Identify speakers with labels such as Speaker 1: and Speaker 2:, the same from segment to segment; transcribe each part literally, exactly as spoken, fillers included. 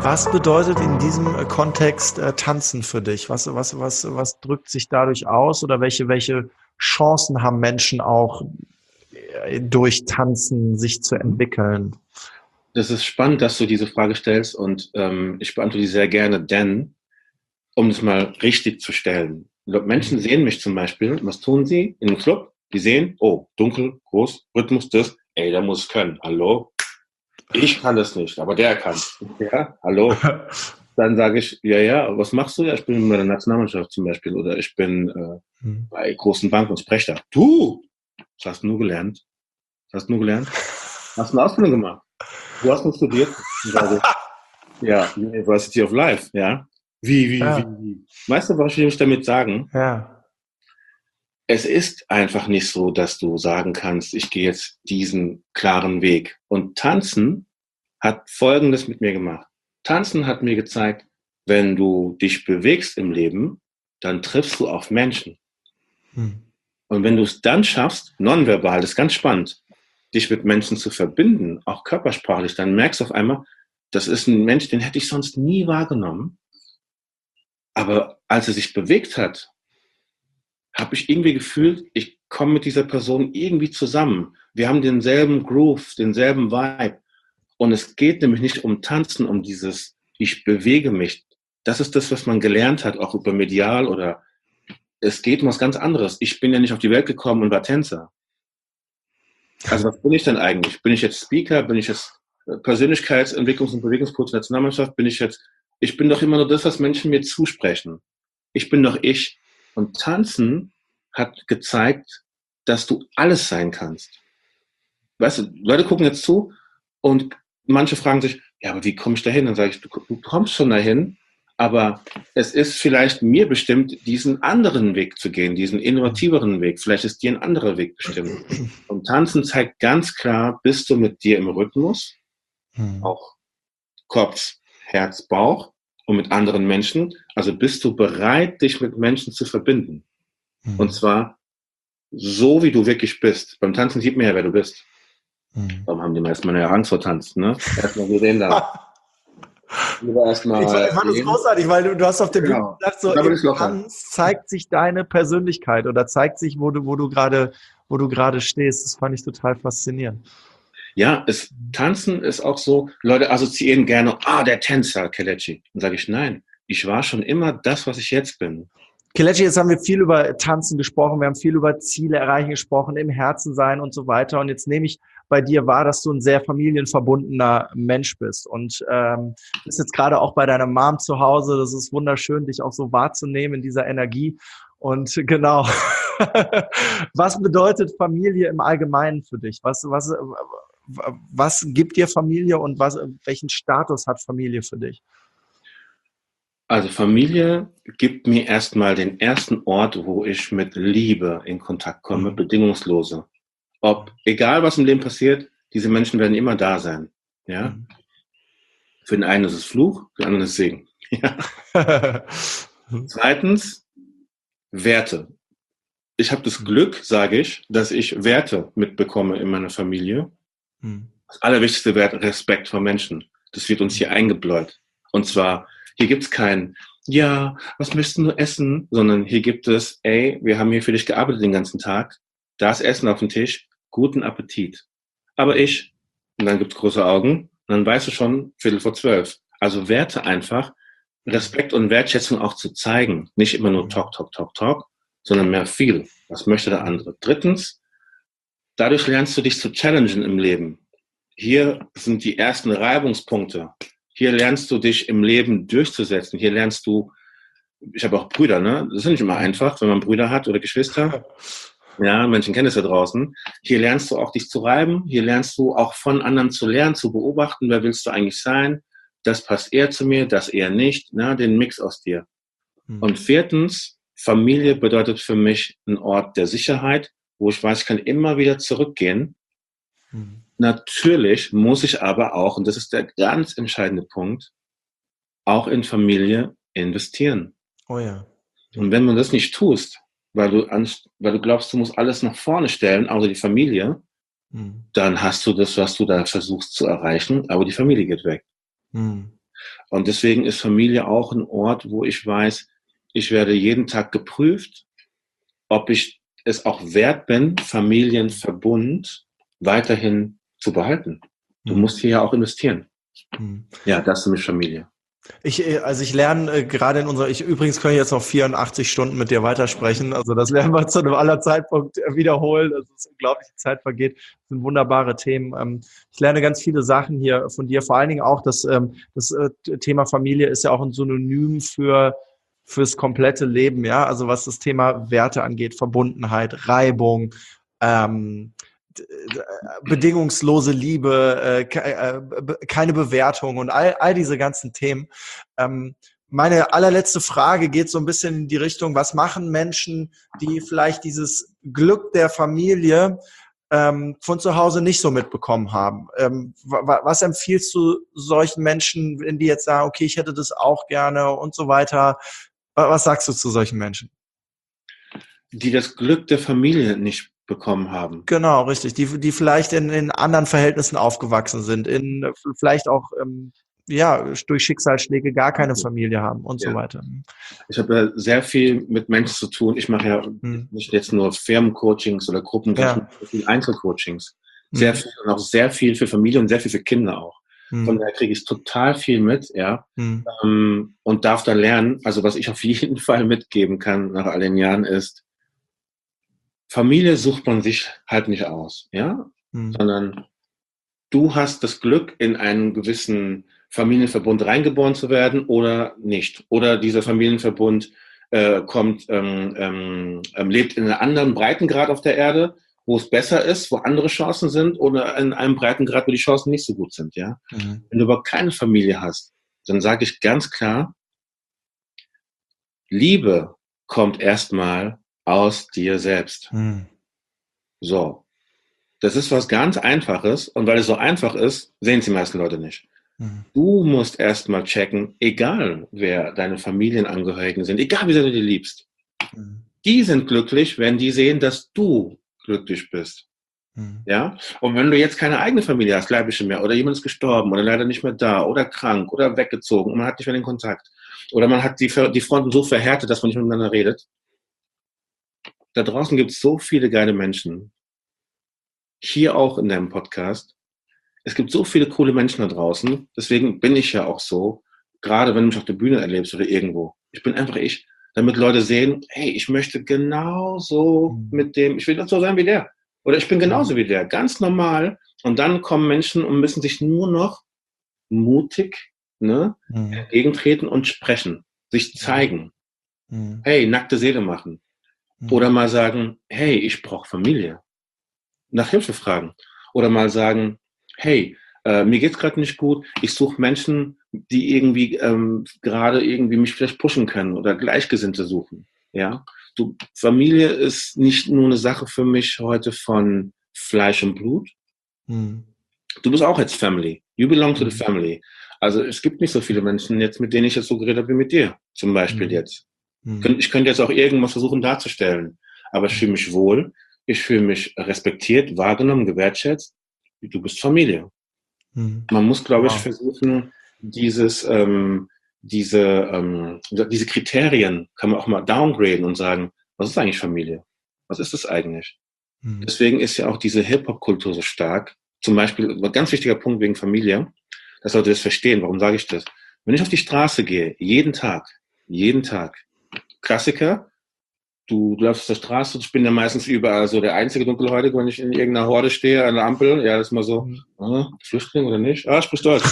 Speaker 1: Was bedeutet in diesem äh, Kontext äh, Tanzen für dich? Was, was, was, was drückt sich dadurch aus oder welche, welche Chancen haben Menschen auch äh, durch Tanzen sich zu entwickeln?
Speaker 2: Das ist spannend, dass du diese Frage stellst und ähm, ich beantworte die sehr gerne, denn um es mal richtig zu stellen. Menschen sehen mich zum Beispiel, was tun sie in einem Club? Die sehen, oh, dunkel, groß, Rhythmus, das, ey, der muss können. Hallo? Ich kann das nicht, aber der kann. Ja, hallo? Dann sage ich, ja, ja, was machst du? Ja, ich bin bei der Nationalmannschaft zum Beispiel oder ich bin äh,
Speaker 1: Hm.
Speaker 2: bei großen Banken und spreche da. Du, das hast du nur gelernt. Das hast du nur gelernt. Hast eine Ausbildung gemacht. Du hast nur studiert. Sage ich, ja, University of Life, ja. Wie, wie, wie,
Speaker 1: Ja,
Speaker 2: wie? Weißt du, was will ich damit sagen?
Speaker 1: ja.
Speaker 2: Es ist einfach nicht so, dass du sagen kannst, ich gehe jetzt diesen klaren Weg. Und Tanzen hat Folgendes mit mir gemacht. Tanzen hat mir gezeigt, wenn du dich bewegst im Leben, dann triffst du auf Menschen.
Speaker 1: Hm.
Speaker 2: Und wenn du es dann schaffst, nonverbal, das ist ganz spannend, dich mit Menschen zu verbinden, auch körpersprachlich, dann merkst du auf einmal, das ist ein Mensch, den hätte ich sonst nie wahrgenommen. Aber als er sich bewegt hat, habe ich irgendwie gefühlt, ich komme mit dieser Person irgendwie zusammen. Wir haben denselben Groove, denselben Vibe. Und es geht nämlich nicht um Tanzen, um dieses, ich bewege mich. Das ist das, was man gelernt hat, auch über medial oder es geht um was ganz anderes. Ich bin ja nicht auf die Welt gekommen und war Tänzer. Also was bin ich denn eigentlich? Bin ich jetzt Speaker? Bin ich jetzt Persönlichkeitsentwicklungs- und Bewegungscoach der Nationalmannschaft? Bin ich jetzt, ich bin doch immer nur das, was Menschen mir zusprechen. Ich bin doch ich. Und Tanzen hat gezeigt, dass du alles sein kannst. Weißt du, Leute gucken jetzt zu und manche fragen sich, ja, aber wie komme ich dahin? Dann sage ich, du, du kommst schon dahin, aber es ist vielleicht mir bestimmt, diesen anderen Weg zu gehen, diesen innovativeren Weg. Vielleicht ist dir ein anderer Weg bestimmt. Und Tanzen zeigt ganz klar, bist du mit dir im Rhythmus,
Speaker 1: Hm.
Speaker 2: auch Kopf, Herz, Bauch und mit anderen Menschen. Also bist du bereit, dich mit Menschen zu verbinden. Und
Speaker 1: Hm.
Speaker 2: zwar so, wie du wirklich bist. Beim Tanzen sieht man ja, wer du bist.
Speaker 1: Hm.
Speaker 2: Warum haben die meisten Männer ja Angst vor Tanzen, ne? Erstmal gesehen da. Lieber
Speaker 1: Ich, fa-
Speaker 2: erstmal
Speaker 1: ich fand das
Speaker 2: sehen.
Speaker 1: großartig, weil du, du hast auf der Bühne
Speaker 2: Genau.
Speaker 1: gesagt, so
Speaker 2: Und da bin
Speaker 1: im
Speaker 2: ich locker.
Speaker 1: Tanz zeigt sich deine Persönlichkeit oder zeigt sich, wo du, wo du gerade, wo du gerade stehst. Das fand ich total faszinierend.
Speaker 2: Ja, es, Tanzen ist auch so, Leute assoziieren gerne, ah, der Tänzer, Kelechi. Dann sage ich, nein, ich war schon immer das, was ich jetzt bin.
Speaker 1: Kelechi, jetzt haben wir viel über Tanzen gesprochen, wir haben viel über Ziele erreichen gesprochen, im Herzen sein und so weiter. Und jetzt nehme ich bei dir wahr, dass du ein sehr familienverbundener Mensch bist. Und ähm, bist jetzt gerade auch bei deiner Mom zu Hause. Das ist wunderschön, dich auch so wahrzunehmen in dieser Energie. Und genau. Was bedeutet Familie im Allgemeinen für dich? Was, was, was gibt dir Familie und was, welchen Status hat Familie für dich?
Speaker 2: Also Familie gibt mir erstmal den ersten Ort, wo ich mit Liebe in Kontakt komme,
Speaker 1: Mhm.
Speaker 2: bedingungslose. Ob, egal was im Leben passiert, diese Menschen werden immer da sein. Ja?
Speaker 1: Mhm.
Speaker 2: Für den einen ist es Fluch, für den anderen ist es Segen. Ja? Zweitens, Werte. Ich habe das Glück, sage ich, dass ich Werte mitbekomme in meiner Familie.
Speaker 1: Mhm.
Speaker 2: Das allerwichtigste Wert, Respekt vor Menschen. Das wird uns hier eingebläut. Und zwar, hier gibt's kein, ja, was möchtest du essen? Sondern hier gibt es, ey, wir haben hier für dich gearbeitet den ganzen Tag. Da ist Essen auf dem Tisch. Guten Appetit. Aber ich, und dann gibt's große Augen, und dann weißt du schon, Viertel vor zwölf. Also Werte einfach, Respekt und Wertschätzung auch zu zeigen. Nicht immer nur Talk, Talk, Talk, Talk, sondern mehr viel. Was möchte der andere? Drittens, dadurch lernst du dich zu challengen im Leben. Hier sind die ersten Reibungspunkte. Hier lernst du dich im Leben durchzusetzen. Hier lernst du, ich habe auch Brüder, ne? Das ist nicht immer einfach, wenn man Brüder hat oder Geschwister. Ja, Menschen kennen es ja draußen. Hier lernst du auch dich zu reiben. Hier lernst du auch von anderen zu lernen, zu beobachten. Wer willst du eigentlich sein? Das passt eher zu mir, das eher nicht. Ne? Den Mix aus dir. Und viertens, Familie bedeutet für mich ein Ort der Sicherheit, wo ich weiß, ich kann immer wieder zurückgehen.
Speaker 1: Mhm.
Speaker 2: Natürlich muss ich aber auch, und das ist der ganz entscheidende Punkt, auch in Familie investieren.
Speaker 1: Oh ja.
Speaker 2: Und wenn du das nicht tust, weil du, an, weil du glaubst, du musst alles nach vorne stellen, außer die Familie,
Speaker 1: Mhm.
Speaker 2: dann hast du das, was du da versuchst zu erreichen, aber die Familie geht weg.
Speaker 1: Mhm.
Speaker 2: Und deswegen ist Familie auch ein Ort, wo ich weiß, ich werde jeden Tag geprüft, ob ich es auch wert bin, Familienverbund weiterhin zu behalten. Du musst hier ja auch investieren. Mhm. Ja, das ist für mich Familie.
Speaker 1: Ich, also ich lerne äh, gerade in unserer, ich übrigens kann ich jetzt noch vierundachtzig Stunden mit dir weitersprechen, also das werden wir zu einem anderen Zeitpunkt wiederholen, das ist unglaublich, die Zeit vergeht, das sind wunderbare Themen. Ähm, ich lerne ganz viele Sachen hier von dir, vor allen Dingen auch das, ähm, das äh, Thema Familie ist ja auch ein Synonym für fürs komplette Leben, ja, also was das Thema Werte angeht, Verbundenheit, Reibung, ähm, bedingungslose Liebe, äh, keine Bewertung und all, all diese ganzen Themen. Ähm, meine allerletzte Frage geht so ein bisschen in die Richtung, was machen Menschen, die vielleicht dieses Glück der Familie ähm, von zu Hause nicht so mitbekommen haben? Ähm, was empfiehlst du solchen Menschen, wenn die jetzt sagen, okay, ich hätte das auch gerne und so weiter? Was sagst du zu solchen Menschen?
Speaker 2: Die das Glück der Familie nicht bekommen haben.
Speaker 1: Genau, richtig. Die, die vielleicht in, in anderen Verhältnissen aufgewachsen sind, in vielleicht auch ähm, ja durch Schicksalsschläge gar keine Familie haben und ja. so weiter.
Speaker 2: Ich habe ja sehr viel mit Menschen zu tun. Ich mache ja hm. nicht jetzt nur Firmencoachings oder Gruppencoachings, ja. viel Einzelcoachings. Sehr hm. viel und auch sehr viel für Familie und sehr viel für Kinder auch. Hm. Von daher kriege ich total viel mit, ja, hm. ähm, und darf da lernen. Also was ich auf jeden Fall mitgeben kann nach all den Jahren ist, Familie sucht man sich halt nicht aus, ja, hm. sondern du hast das Glück, in einen gewissen Familienverbund reingeboren zu werden oder nicht. Oder dieser Familienverbund äh, kommt, ähm, ähm, lebt in einem anderen Breitengrad auf der Erde, wo es besser ist, wo andere Chancen sind, oder in einem Breitengrad, wo die Chancen nicht so gut sind, ja. Mhm. Wenn du aber keine Familie hast, dann sage ich ganz klar, Liebe kommt erstmal aus dir selbst. Mhm. So. Das ist was ganz Einfaches, und weil es so einfach ist, sehen es die meisten Leute nicht. Mhm. Du musst erstmal checken, egal wer deine Familienangehörigen sind, egal wie sehr du die liebst, mhm. die sind glücklich, wenn die sehen, dass du glücklich bist. Mhm. Ja? Und wenn du jetzt keine eigene Familie hast, leibliche mehr, oder jemand ist gestorben oder leider nicht mehr da oder krank oder weggezogen und man hat nicht mehr den Kontakt oder man hat die, die Fronten so verhärtet, dass man nicht miteinander redet, da draußen gibt es so viele geile Menschen, hier auch in deinem Podcast. Es gibt so viele coole Menschen da draußen, deswegen bin ich ja auch so, gerade wenn du mich auf der Bühne erlebst oder irgendwo. Ich bin einfach ich, damit Leute sehen, hey, ich möchte genauso mit dem, ich will so sein wie der. Oder ich bin genauso wie der, ganz normal. Und dann kommen Menschen und müssen sich nur noch mutig, ne, mhm. entgegentreten und sprechen, sich zeigen. Mhm. Hey, nackte Seele machen. Mhm. Oder mal sagen, hey, ich brauche Familie. Nach Hilfe fragen. Oder mal sagen, hey, äh, mir geht's gerade nicht gut, ich suche Menschen, die irgendwie ähm, gerade irgendwie mich vielleicht pushen können oder Gleichgesinnte suchen. Ja, du, Familie ist nicht nur eine Sache für mich heute von Fleisch und Blut. Hm. Du bist auch jetzt Family. You belong to hm. the family. Also es gibt nicht so viele Menschen jetzt, mit denen ich jetzt so geredet habe wie mit dir, zum Beispiel hm. jetzt. Hm. Ich könnte jetzt auch irgendwas versuchen darzustellen, aber ich fühle mich wohl, ich fühle mich respektiert, wahrgenommen, gewertschätzt. Du bist Familie. Hm. Man muss, glaube wow. ich, versuchen, dieses, ähm, diese, ähm, diese Kriterien kann man auch mal downgraden und sagen, was ist eigentlich Familie? Was ist das eigentlich? Hm. Deswegen ist ja auch diese Hip-Hop-Kultur so stark. Zum Beispiel, ein ganz wichtiger Punkt wegen Familie, dass Leute das verstehen. Warum sage ich das? Wenn ich auf die Straße gehe, jeden Tag, jeden Tag, Klassiker, Du, du läufst auf der Straße, ich bin ja meistens überall so der einzige Dunkelhäutige, wenn ich in irgendeiner Horde stehe, an der Ampel. Ja, das ist mal so, ah, Flüchtling oder nicht? Ah, sprich Deutsch.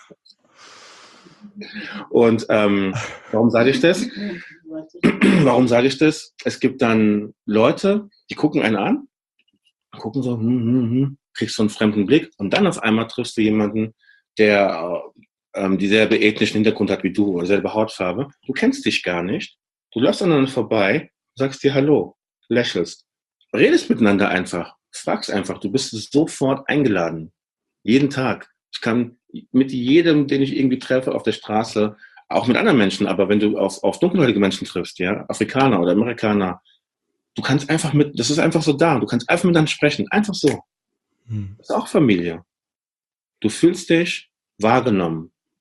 Speaker 2: Und ähm, warum sage ich das? Warum sage ich das? Es gibt dann Leute, die gucken einen an, gucken so, hm, hm, hm, kriegst so einen fremden Blick und dann auf einmal triffst du jemanden, der ähm, dieselbe ethnischen Hintergrund hat wie du oder dieselbe Hautfarbe. Du kennst dich gar nicht. Du läufst aneinander vorbei, sagst dir Hallo, lächelst, redest miteinander einfach, fragst einfach, du bist sofort eingeladen. Jeden Tag. Ich kann mit jedem, den ich irgendwie treffe auf der Straße, auch mit anderen Menschen, aber wenn du auf, auf dunkelhäutige Menschen triffst, ja, Afrikaner oder Amerikaner, du kannst einfach mit, das ist einfach so da, du kannst einfach miteinander sprechen, einfach so. Hm. Das ist auch Familie. Du fühlst dich wahrgenommen,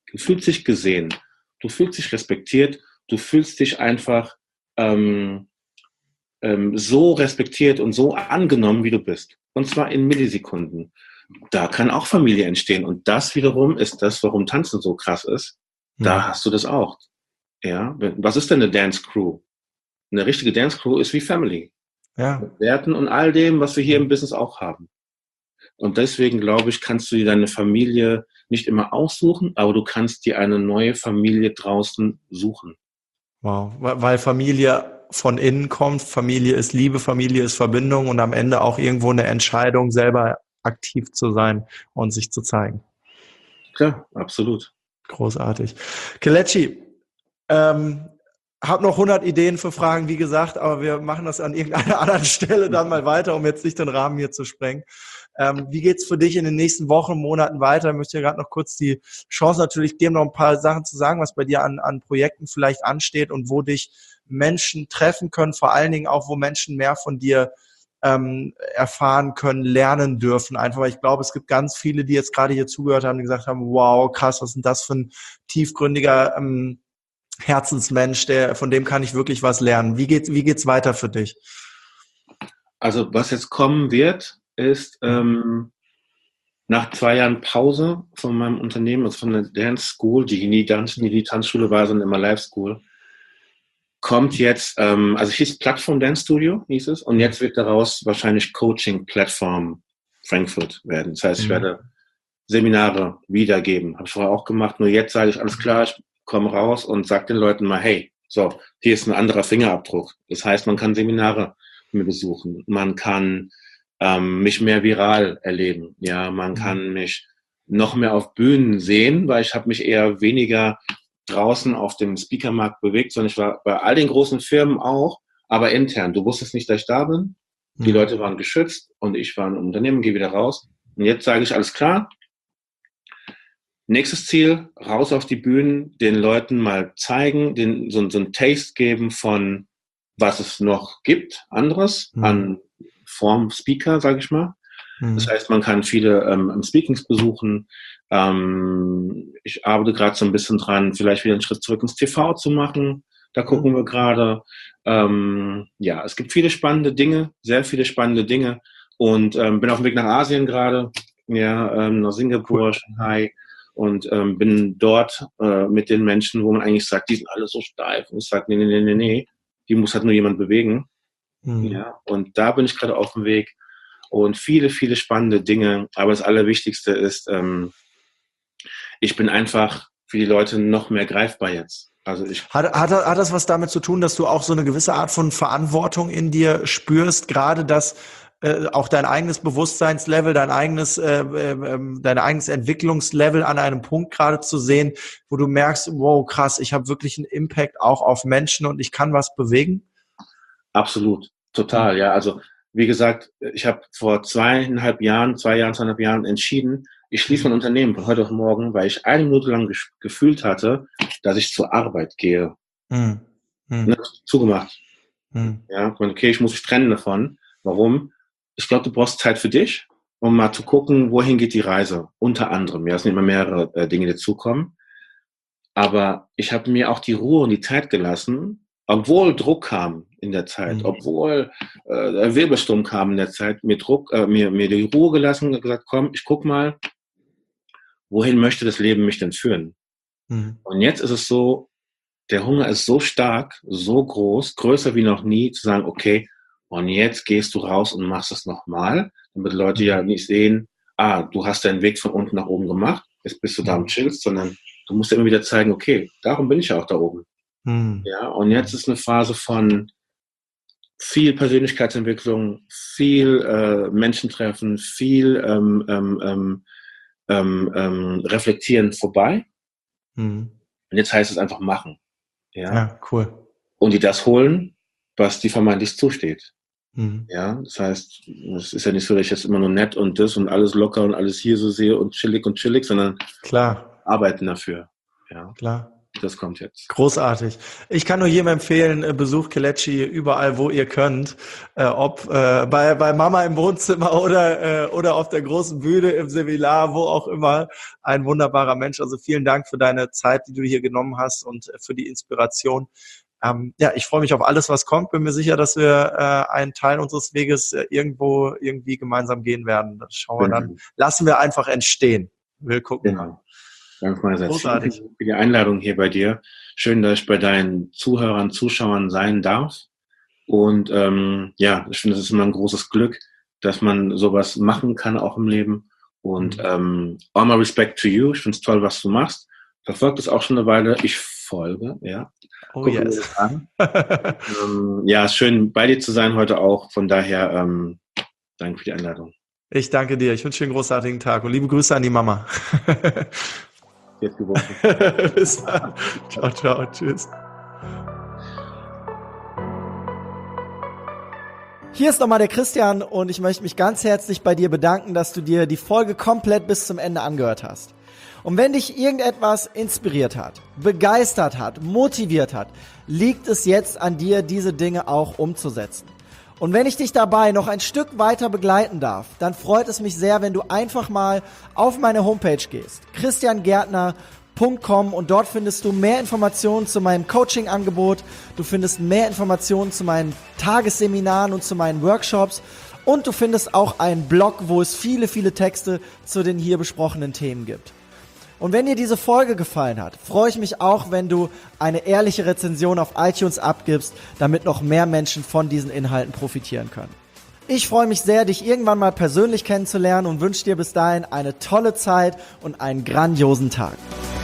Speaker 2: Du fühlst dich gesehen, du fühlst dich respektiert, du fühlst dich einfach ähm, ähm, so respektiert und so angenommen, wie du bist. Und zwar in Millisekunden. Da kann auch Familie entstehen. Und das wiederum ist das, warum Tanzen so krass ist. Da
Speaker 1: Mhm.
Speaker 2: hast du das auch. Ja, was ist denn eine Dance Crew? Eine richtige Dance Crew ist wie Family.
Speaker 1: Ja.
Speaker 2: Mit Werten und all dem, was wir hier im Business auch haben. Und deswegen, glaube ich, kannst du dir deine Familie nicht immer aussuchen, aber du kannst dir eine neue Familie draußen suchen.
Speaker 1: Wow, weil Familie von innen kommt, Familie ist Liebe, Familie ist Verbindung und am Ende auch irgendwo eine Entscheidung, selber aktiv zu sein und sich zu zeigen.
Speaker 2: Klar, absolut.
Speaker 1: Großartig. Kelechi, ähm, habe noch hundert Ideen für Fragen, wie gesagt, aber wir machen das an irgendeiner anderen Stelle dann mal weiter, um jetzt nicht den Rahmen hier zu sprengen. Ähm, wie geht's für dich in den nächsten Wochen, Monaten weiter? Ich möchte dir gerade noch kurz die Chance natürlich geben, noch ein paar Sachen zu sagen, was bei dir an, an Projekten vielleicht ansteht und wo dich Menschen treffen können, vor allen Dingen auch, wo Menschen mehr von dir ähm, erfahren können, lernen dürfen. Einfach, weil ich glaube, es gibt ganz viele, die jetzt gerade hier zugehört haben, die gesagt haben, wow, krass, was ist denn das für ein tiefgründiger ähm, Herzensmensch, der, von dem kann ich wirklich was lernen. Wie geht's, wie geht's weiter für dich?
Speaker 2: Also was jetzt kommen wird, ist ähm, nach zwei Jahren Pause von meinem Unternehmen, also von der Dance School, die nie Dance, nie die Tanzschule war, sondern immer Live School, kommt jetzt, ähm, also hieß Plattform Dance Studio, hieß es, und jetzt wird daraus wahrscheinlich Coaching Plattform Frankfurt werden. Das heißt, ich werde Seminare wiedergeben. Habe ich vorher auch gemacht, nur jetzt sage ich, alles klar, ich komme raus und sage den Leuten mal, hey, so, hier ist ein anderer Fingerabdruck. Das heißt, man kann Seminare mir besuchen, man kann ähm, mich mehr viral erleben, ja, man kann mich noch mehr auf Bühnen sehen, weil ich habe mich eher weniger draußen auf dem Speakermarkt bewegt, sondern ich war bei all den großen Firmen auch, aber intern. Du wusstest nicht, dass ich da bin. Die Leute waren geschützt und ich war ein Unternehmen, gehe wieder raus. Und jetzt sage ich, alles klar, nächstes Ziel, raus auf die Bühnen, den Leuten mal zeigen, den, so, so ein Taste geben von, was es noch gibt, anderes, mhm. an Form Speaker, sage ich mal. Mhm. Das heißt, man kann viele ähm, Speakings besuchen. Ähm, ich arbeite gerade so ein bisschen dran, vielleicht wieder einen Schritt zurück ins T V zu machen. Da gucken mhm. wir gerade. Ähm, ja, es gibt viele spannende Dinge, sehr viele spannende Dinge. Und ähm, bin auf dem Weg nach Asien gerade, ja, ähm, nach Singapur, cool. Shanghai. Und ähm, bin dort äh, mit den Menschen, wo man eigentlich sagt, die sind alle so steif. Und ich sage, nee, nee, nee, nee, nee, die muss halt nur jemand bewegen. Mhm. Ja, und da bin ich gerade auf dem Weg. Und viele, viele spannende Dinge. Aber das Allerwichtigste ist, ähm, ich bin einfach für die Leute noch mehr greifbar jetzt. Also ich
Speaker 1: hat, hat, hat das was damit zu tun, dass du auch so eine gewisse Art von Verantwortung in dir spürst, gerade dass äh, auch dein eigenes Bewusstseinslevel, dein eigenes, äh, äh, dein eigenes Entwicklungslevel an einem Punkt gerade zu sehen, wo du merkst, wow, krass, ich habe wirklich einen Impact auch auf Menschen und ich kann was bewegen?
Speaker 2: Absolut, total, ja. Also wie gesagt, ich habe vor zweieinhalb Jahren, zwei Jahren, zweieinhalb Jahren entschieden, ich schließe mein Unternehmen von heute auf morgen, weil ich eine Minute lang ges- gefühlt hatte, dass ich zur Arbeit gehe. Mhm. Mhm. Zugemacht. Mhm. Ja, okay, ich muss mich trennen davon. Warum? Ich glaube, du brauchst Zeit für dich, um mal zu gucken, wohin geht die Reise. Unter anderem. Ja, es sind immer mehrere äh, Dinge, die dazukommen. Aber ich habe mir auch die Ruhe und die Zeit gelassen, obwohl Druck kam in der Zeit, mhm. obwohl äh, der Wirbelsturm kam in der Zeit, mir Druck, äh, mir, mir die Ruhe gelassen und gesagt, komm, ich guck mal, wohin möchte das Leben mich denn führen? Mhm. Und jetzt ist es so, der Hunger ist so stark, so groß, größer wie noch nie, zu sagen, okay, und jetzt gehst du raus und machst es nochmal, damit Leute mhm. ja nicht sehen, ah, du hast deinen Weg von unten nach oben gemacht, jetzt bist du da und chillst, sondern du musst ja immer wieder zeigen, okay, darum bin ich ja auch da oben. Mhm. Ja, und jetzt ist eine Phase von viel Persönlichkeitsentwicklung, viel äh, Menschentreffen, viel ähm, ähm, ähm, ähm, ähm, Reflektieren vorbei. Mhm. Und jetzt heißt es einfach machen. Ja,
Speaker 1: ja, cool.
Speaker 2: Und die das holen, was die vermeintlich zusteht. Mhm. Ja, das heißt, es ist ja nicht so, dass ich jetzt immer nur nett und das und alles locker und alles hier so sehe und chillig und chillig, sondern
Speaker 1: klar,
Speaker 2: arbeiten dafür. Ja.
Speaker 1: Klar.
Speaker 2: Das kommt jetzt.
Speaker 1: Großartig. Ich kann nur jedem empfehlen, besucht Kelechi überall, wo ihr könnt. Äh, ob äh, bei, bei Mama im Wohnzimmer oder, äh, oder auf der großen Bühne im Seminar, wo auch immer. Ein wunderbarer Mensch. Also vielen Dank für deine Zeit, die du hier genommen hast und für die Inspiration. Ähm, ja, ich freue mich auf alles, was kommt. Bin mir sicher, dass wir äh, einen Teil unseres Weges äh, irgendwo irgendwie gemeinsam gehen werden. Das schauen wir dann. Lassen wir einfach entstehen. Wir gucken
Speaker 2: genau.
Speaker 1: mal.
Speaker 2: Danke meinerseits. Vielen Dank für die Einladung hier bei dir. Schön, dass ich bei deinen Zuhörern, Zuschauern sein darf. Und ähm, ja, ich finde, es ist immer ein großes Glück, dass man sowas machen kann, auch im Leben. Und mhm. ähm, all my respect to you. Ich finde es toll, was du machst. Verfolgt es auch schon eine Weile. Ich folge, ja.
Speaker 1: Oh Gucken yes.
Speaker 2: An. ähm, ja, ist schön, bei dir zu sein heute auch. Von daher, ähm, danke für die Einladung.
Speaker 1: Ich danke dir. Ich wünsche dir einen großartigen Tag und liebe Grüße an die Mama.
Speaker 2: Jetzt gewonnen.
Speaker 1: Bis dann. Ciao, ciao. Tschüss.
Speaker 3: Hier ist nochmal der Christian und ich möchte mich ganz herzlich bei dir bedanken, dass du dir die Folge komplett bis zum Ende angehört hast. Und wenn dich irgendetwas inspiriert hat, begeistert hat, motiviert hat, liegt es jetzt an dir, diese Dinge auch umzusetzen. Und wenn ich dich dabei noch ein Stück weiter begleiten darf, dann freut es mich sehr, wenn du einfach mal auf meine Homepage gehst, christian gärtner punkt com, und dort findest du mehr Informationen zu meinem Coaching-Angebot, du findest mehr Informationen zu meinen Tagesseminaren und zu meinen Workshops und du findest auch einen Blog, wo es viele, viele Texte zu den hier besprochenen Themen gibt. Und wenn dir diese Folge gefallen hat, freue ich mich auch, wenn du eine ehrliche Rezension auf iTunes abgibst, damit noch mehr Menschen von diesen Inhalten profitieren können. Ich freue mich sehr, dich irgendwann mal persönlich kennenzulernen und wünsche dir bis dahin eine tolle Zeit und einen grandiosen Tag.